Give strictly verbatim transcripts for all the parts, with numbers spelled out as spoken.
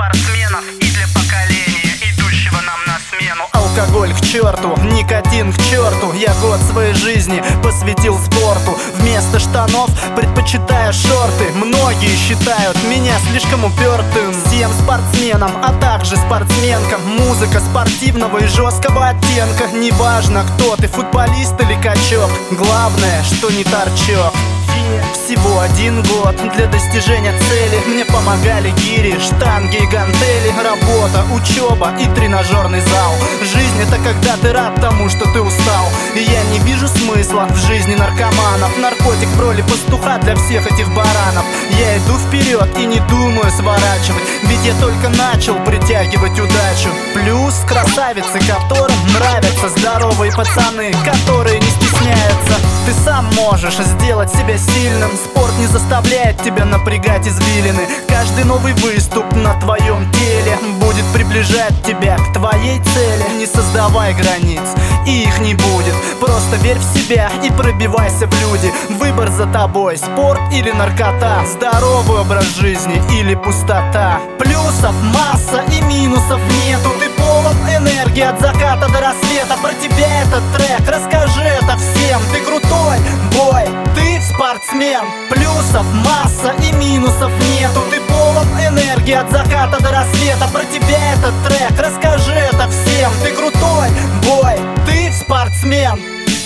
спортсменов и для поколения, идущего нам на смену. Алкоголь к черту, никотин к черту. Я год своей жизни посвятил спорту. Вместо штанов предпочитаю шорты. Многие считают меня слишком упертым. Всем спортсменам, а также спортсменкам, музыка спортивного и жесткого оттенка. Неважно, кто ты, футболист или качок, главное, что не торчок. Всего один год для достижения цели. Мне помогали гири, штанги и гантели. Работа, учеба и тренажерный зал. Жизнь — это когда ты рад тому, что ты устал. И я не вижу смысла в жизни наркоманов. Наркотик в роли пастуха для всех этих баранов. Я иду вперед и не думаю сворачивать, ведь я только начал притягивать удачу. Плюс красавицы, которым нравятся здоровые пацаны, которые не стесняются. Ты сам можешь сделать себя сильным. Спорт не заставляет тебя напрягать извилины. Каждый новый выступ на твоем теле будет приближать тебя к твоей цели. Не создавай границ, и их не будет. Просто верь в себя и пробивайся в люди. Выбор за тобой: спорт или наркота, здоровый образ жизни или пустота. Плюсов масса и минусов нету. Ты полон энергии от заката до рассвета. Про тебя этот трек, расскажи это всем. Ты крутой бой, ты спортсмен. Плюсов масса и минусов нету. Ты полон энергии от заката до рассвета. Про тебя этот трек, расскажи это всем. Ты крутой бой, ты спортсмен.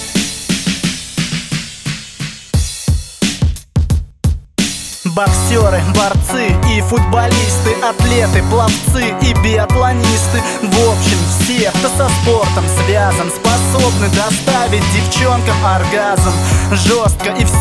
Боксеры, борцы и футболисты, атлеты, пловцы и биатлонисты. В общем, все, кто со спортом связан, способны доставить девчонкам оргазм. Жестко и